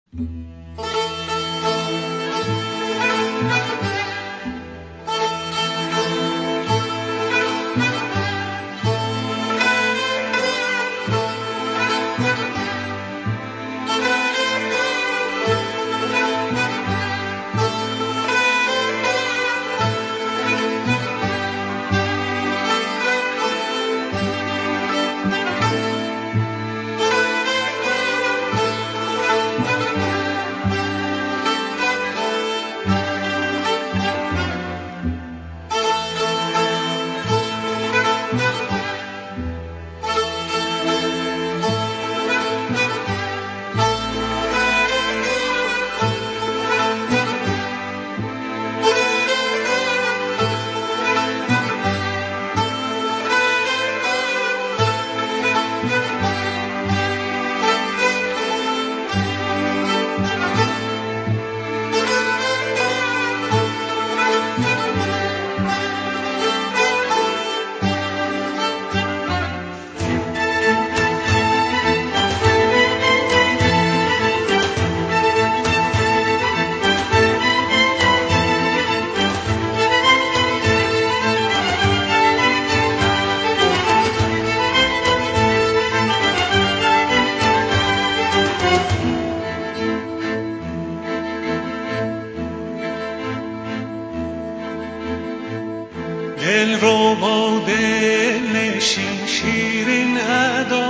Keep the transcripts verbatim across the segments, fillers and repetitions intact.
دل رو با دل نشین شیرین ادا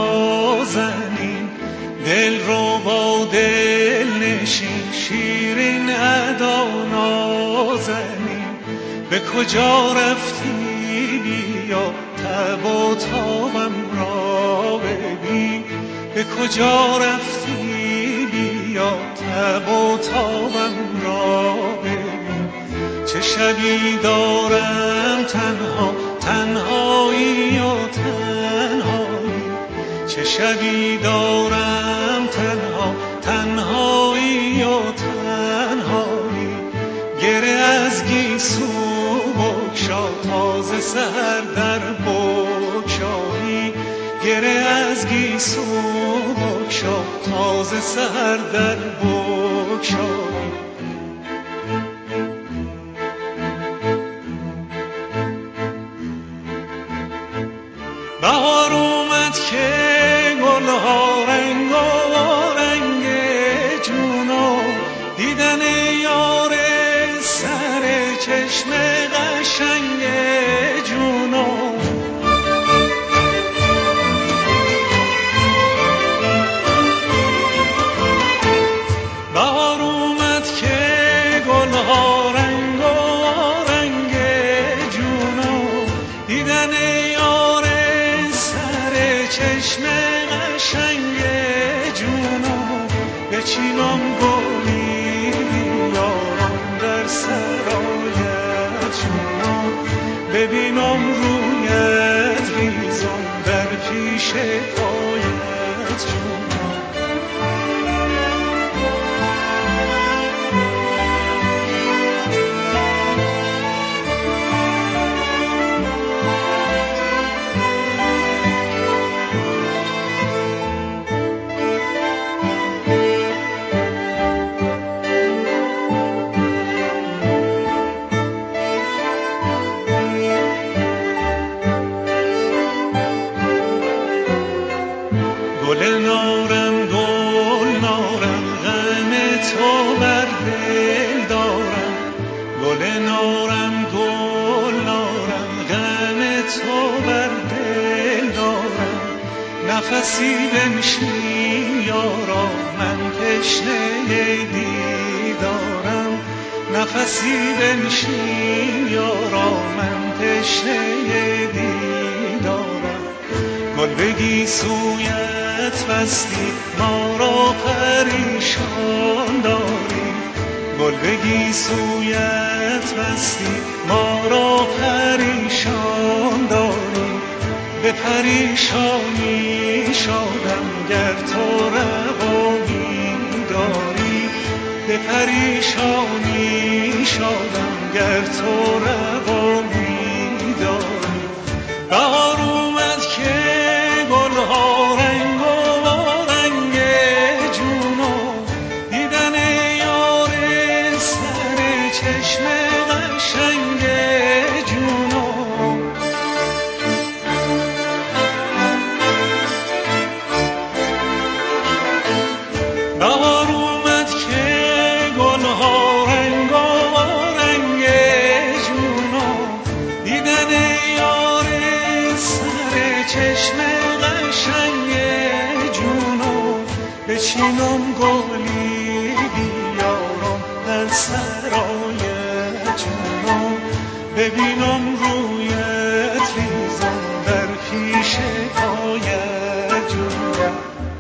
نازنین، دل رو با دل نشین شیرین ادا نازنین. به کجا رفتی بیا تب و تابم را ببین، به کجا رفتی بیا تب و تابم را ببین. چه شبی دارم تنها تنهایی و تنهایی، چه شبی دارم تنها تنهایی و تنهایی. گره از گیسو بگشا تازه سحر در بگشایی، گره از گیسو بگشا تازه سحر در بگشایی. بهار اومد که گلها رنگ و رنگ جونو، دیدن یار سر چشم قشنگ جونو. بهار اومد که گلها رنگ و رنگ جونو، دیدن یار چشم قشنگ جونو. بچینم گلی بیارم در سرایت جونو، ببینم رویت ریزم در پیش پایت جونو. گل نارم گل نارم غم تو بر دل دارم، گل نارم گل نارم غم تو بر دل دارم. نفسی بنشین یارا من تشنه دیدارم، نفسی بنشین یارا من تشنه دیدارم. گل بگی سویت بستی ما را پریشان داری، گل بگی سویت بستی ما را پریشان داری. به پریشانی شادم گر تو روامی داری، به پریشانی شادم گر تو روامی داری. بهار اومد که گلها رنگ و رنگ جونو، بچینم گلی بیارم در سرای جونم، ببینم رویت ریزم در پیش پایت جونم.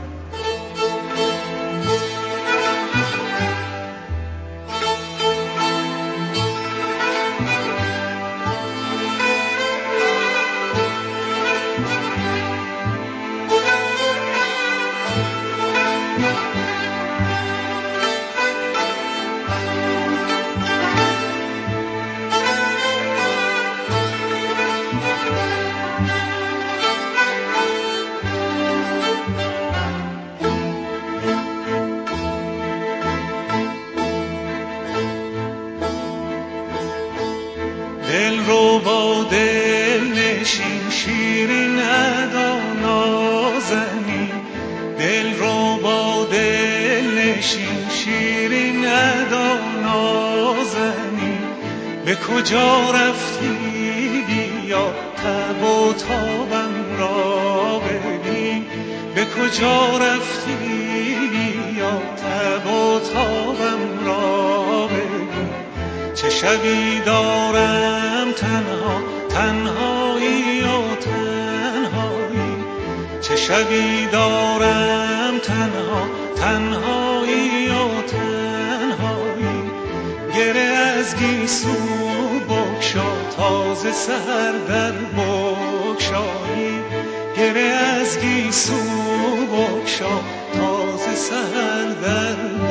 دل رو با دل نشین شیرین ادا نازنی، دل رو با دل نشین شیرین ادا نازنی، به کجا رفتی بیا تب و تابم را ببین، به کجا رفتی بیا تب و تابم را ببین. چه شبی دارم تنها تنهایی و تنهایی، چه شبی دارم تنها تنهایی و تنهایی. گره از گیسو بگشا تازه سحر در بگشایی، گره از گیسو بگشا تازه سحر در